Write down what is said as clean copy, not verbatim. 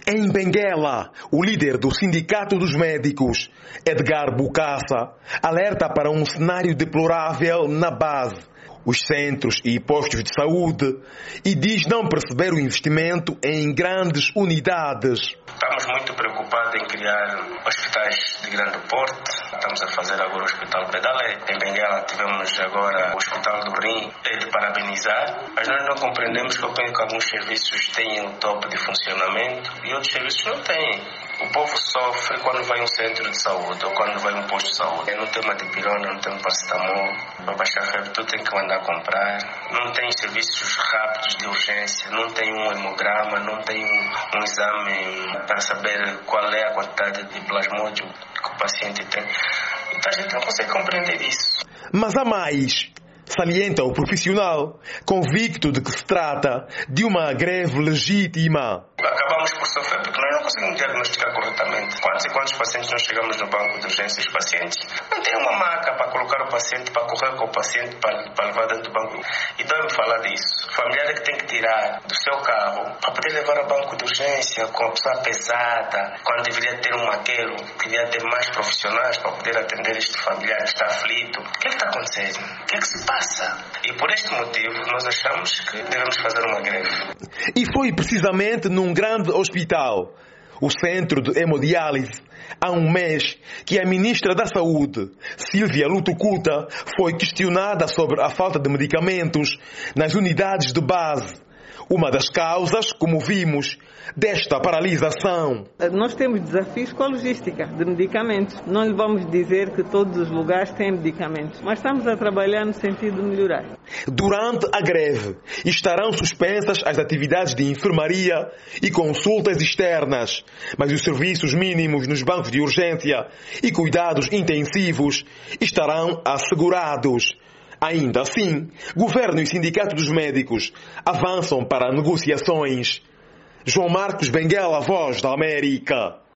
Em Benguela, o líder do Sindicato dos Médicos, Edgar Bokassa, alerta para um cenário deplorável na base, os centros e postos de saúde, e diz não perceber o investimento em grandes unidades. Estamos muito preocupados em criar hospitais de grande porte. Estamos a fazer agora o Hospital Pedalé. Em Benguela tivemos agora o Hospital do Rim. É de parabenizar, mas nós não compreendemos que alguns serviços têm um top de funcionamento e outros serviços não têm. O povo sofre quando vai a um centro de saúde ou quando vai a um posto de saúde. Não tem uma dipirona, não tem um paracetamol. Para baixar a febre, tu tem que mandar comprar. Não tem serviços rápidos de urgência, não tem um hemograma, não tem um exame para saber qual é a quantidade de plasmódio que o paciente tem. Então a gente não consegue compreender isso. Mas há mais, salienta o profissional, convicto de que se trata de uma greve legítima. Acabamos por sofrer porque nós não conseguimos diagnosticar corretamente. Quantos e quantos pacientes nós chegamos no banco de urgência, os pacientes não tem uma maca para colocar o paciente, para correr com o paciente, para levar dentro do banco. E dói-me falar disso. O familiar é que tem que tirar do seu carro para poder levar ao banco de urgência com a pessoa pesada, quando deveria ter um maqueiro, deveria ter mais profissionais para poder atender este familiar que está aflito. O que é que está acontecendo? O que é que se passa? E por este motivo nós achamos que devemos fazer uma greve. E foi precisamente num grande hospital, o Centro de Hemodiálise, há um mês que a Ministra da Saúde, Silvia Lutucuta, foi questionada sobre a falta de medicamentos nas unidades de base. Uma das causas, como vimos, desta paralisação. Nós temos desafios com a logística de medicamentos. Não lhe vamos dizer que todos os lugares têm medicamentos, mas estamos a trabalhar no sentido de melhorar. Durante a greve, estarão suspensas as atividades de enfermaria e consultas externas, mas os serviços mínimos nos bancos de urgência e cuidados intensivos estarão assegurados. Ainda assim, Governo e Sindicato dos Médicos avançam para negociações. João Marcos Benguela, Voz da América.